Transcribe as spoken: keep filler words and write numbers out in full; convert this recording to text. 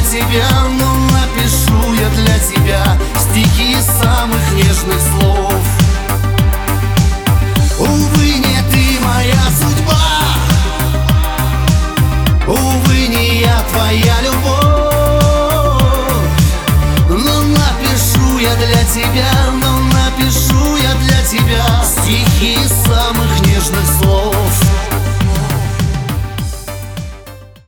тебя, но напишу я для тебя стихи из самых нежных слов. Увы, не ты моя судьба, увы, не я твоя любовь, но напишу я для тебя, но напишу я для тебя стихи